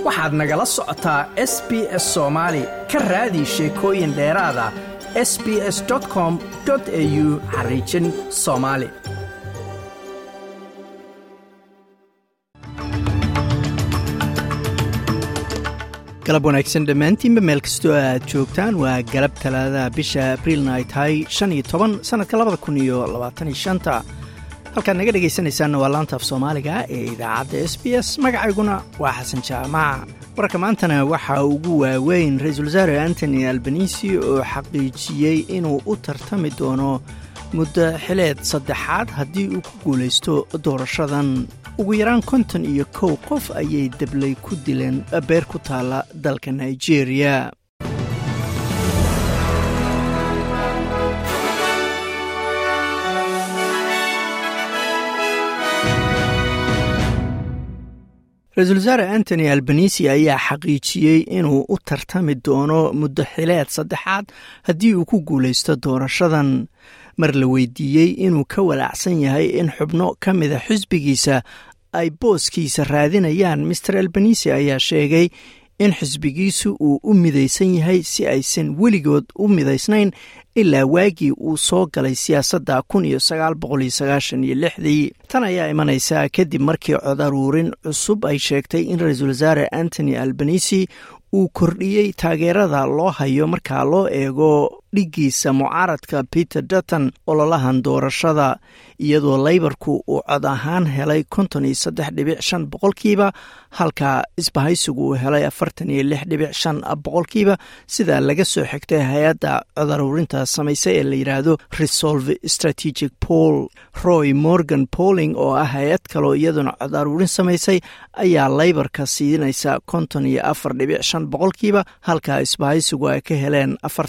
waxaad nagala socotaa SBS Soomaali ka raadi sheekooyin dheeraada sbs.com.au/Somali. galab wanaagsan dhammaantiinba meel kastoo aad joogtaan waa galab talaada bisha abriilna ay tahay 15 sanadka 2025 halkaad naga dhegaysanaysaanna waa laanta af soomaaliga ee idaacadda SBS magacayguna waa xasan jaamac wararka maantana waxaa ugu waaweyn ra-iisul wasaare Anthony Albanese oo xaqiijiyey inuu u tartami doono muddo xileed saddexaad haddii uu ku guulaysto doorashadan ugu yaraan 51 qof ayay dablay ku dileen beer ku taala dalka Nigeria. ra-iisul wasaare Anthony Albanese ayaa xaqiijiyey inuu u tartami doono muddo xileed saddexaad haddii uu ku guulaysto doorashadan mar la weydiiyey inuu ka walaacsan yahay in xubno ka mida xisbigiisa ay booskiisa raadinayaan. Mr. Albanese ayaa sheegay in xisbigiisu uu u midaysan yahay si aysan weligood u midaysnayn ilaa waagii uu soo galay siyaasadda 1996. tan ayaa imanaysaa kadib markii cod aruurin cusub ay sheegtay in ra-iisul wasaare Anthony Albanese uu kordhiyey taageerada loo hayo markaa loo eego dhigiisa mucaaradka Peter Dutton ololahan doorashada, iyadoo Labourku uu cod ahaan helay 53.5% halka isbahaysigu uu helay 46.5% sida laga soo xigtay hay-adda cod aruurinta samaysay ee la yiraahdo Resolve Strategic Poll. Roy Morgan Polling oo ah hay-ad kale iyaduna cod aruurin samaysay ayaa Labourka siinaysa 54.5% halka isbahaysigu ay ka heleen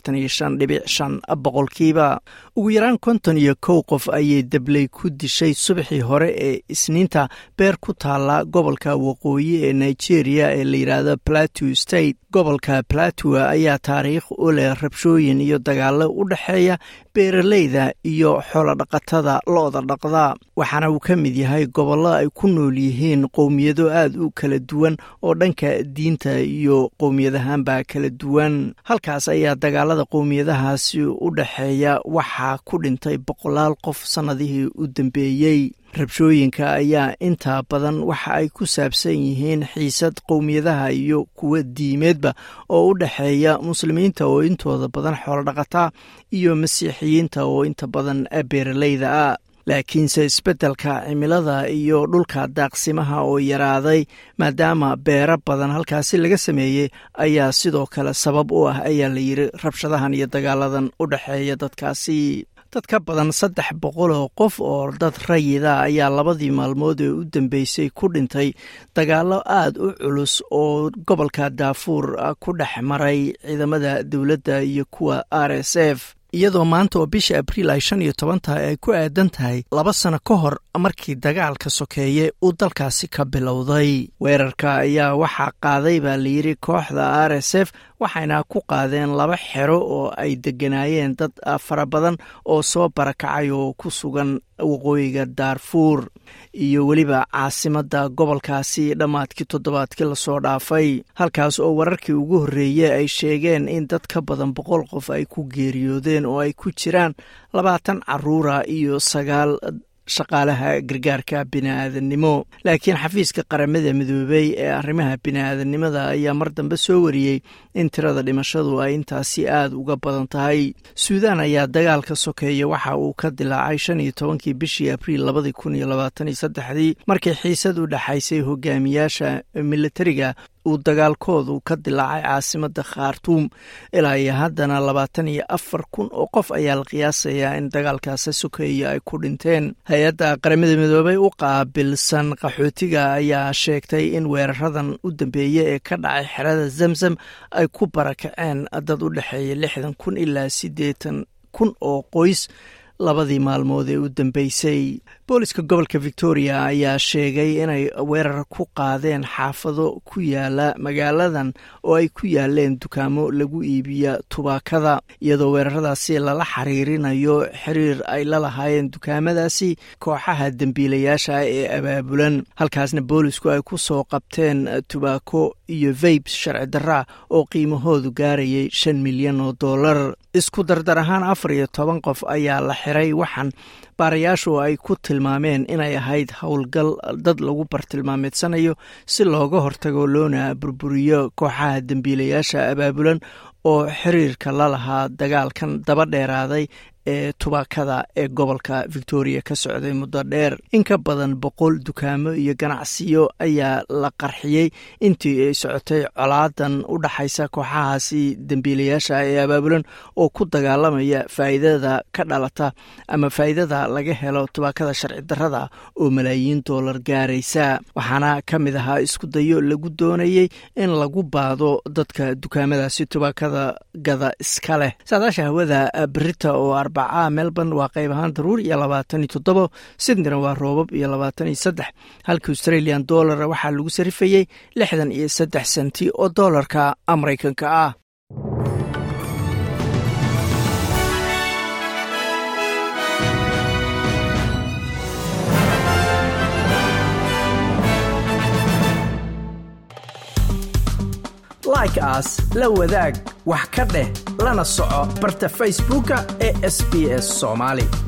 45.5%. ugu yaraan 51 qof ayay dablay ku dishay subaxii hore ee Isniinta beer ku taala gobolka waqooyi ee Nigeria ee la yiraahdo Plateau State. gobolka Plateau ayaa taariikh u leh rabshooyin iyo dagaalo u dhaxeeya beeraleyda iyo xoolo dhaqatada looda dhaqda, waxaana uu ka mid yahay gobollo ay ku nool yihiin qowmiyado aad u kala duwan oo dhanka diinta iyo qowmiyadahanba kala duwan. halkaas ayaa dagaalada qowmiyadahaasi u dhaxeeya waxaa ku dhintay 100 qof sanadihii u dambeeyey. rabshooyinka ayaa inta badan waxa ay ku saabsan yihiin xiisad qowmiyadaha iyo kuwa diimeedba oo u dhaxeeya muslimiinta oo intooda badan xoolo dhaqata iyo masiixiyiinta oo inta badan beeraleyda ah. laakiinse isbeddelka cimilada iyo dhulka daaqsimaha oo yaraaday maadaama beero badan halkaasi laga sameeyey ayaa sidoo kale sabab u ah ayaa la yiri rabshadahan iyo dagaaladan u dhaxeeya dadkaasi. dad ka badan 300 oo qof oo dad rayida ayaa labadii maalmood ee u dambeysay ku dhintay dagaalo aad u culus oo gobolka Darfur ku dhex maray ciidamada dawladda iyo kuwa RSF, iyadoo maanta oo bisha Abriil 15 ay ku aadan tahay 2 sano ka hor markii dagaalka sokeeye uu dalkaasi ka bilowday. weerarka ayaa waxaa qaaday baa la yiri kooxda RSF waxayna ku qaadeen 2 xero oo ay deganaayeen dad fara badan oo soo barakacay oo ku sugan waqooyiga Darfur iyo weliba caasimadda gobolkaasi dhammaadkii toddobaadkii la soo dhaafay, halkaas oo wararkii ugu horreeyay ay sheegeen in dad ka badan 100 qof ay ku geeriyoodeen oo ay ku jiraan 20 carruura iyo 9 shaqaalaha gargaarka bini'aadanimo. laakiin xafiiska qaramada midoobay ee arrimaha bini'aadanimada ayaa mar dambe soo wariyey in tirada dhimashadu ay intaasi aad uga badan tahay. Suudaan ayaa dagaalka sokeeye waxa uu ka dilaacay 15 bishii Abriil 2023 markii xiisad u dhaxaysay hogaamiyaasha militariga uu dagaalkoodu ka dilaacay caasimadda Khartoum. ilaa iyo haddana 24,000 oo qof ayaa la qiyaasayaa in dagaalkaasi sokeeye ay ku dhinteen. hay-adda qaramada midoobay u qaabilsan qaxootiga ayaa sheegtay in weeraradan u dambeeyay ee ka dhacay xerada Zamzam ay ku barakaceen dad u dhaxeeya 60,000 ilaa 80,000 oo qoys labadii maalmood ee u dambeysay. booliska gobolka victoria ayaa sheegay inay weerar ku qaadeen xaafado ku yaala magaaladan oo ay ku yaaleen dukaamo lagu iibiya tubaakada iyadoo weeraradaasi lala xiriirinayo xiriir ay la lahaayeen dukaamadaasi kooxaha dembiilayaasha ee abaabulan halkaasna boolisku ay ku soo qabteen tubaako iyo vapes sharci darra oo qiimahoodu gaarayay $5 milyan isku dardar ahaan 14 qof ayaa la xiray waxaan baarayaashu ay ku tilmaameen inay ahayd howlgal dad lagu bartilmaameedsanayo si looga hortago loona burburiyo kooxaha dembiilayaasha abaabulan oo xiriirka la lahaa dagaalkan daba dheeraaday ee tubaakada ee gobolka Victoria ka socday muddo dheer in ka badan 100 dukaamo iyo ganacsiyo ayaa la qarxiyay intii ay socotay colaadan u dhaxaysa kooxahaasi dembiilayaasha ee abaabulan oo ku dagaalamaya faa'iidada ka dhalata ama faa'iidada laga helo tubaakada sharci darrada oo malaayiin dollar gaaraysa waxaana kamid ahaa isku dayo lagu doonayay in lagu baado dadka dukaamadaasi tubaakada gada iska leh saadaasha hawada Brita oo Melbourne waa qayb ahaan daruur iyo 27 Sydney waa roobab iyo 23 halka Australian dollar waxaa lagu sarifayay 63 senti oo dollarka Mareykanka ah like us la wadaag wax ka dheh lana soco barta Facebooka ee SBS Somali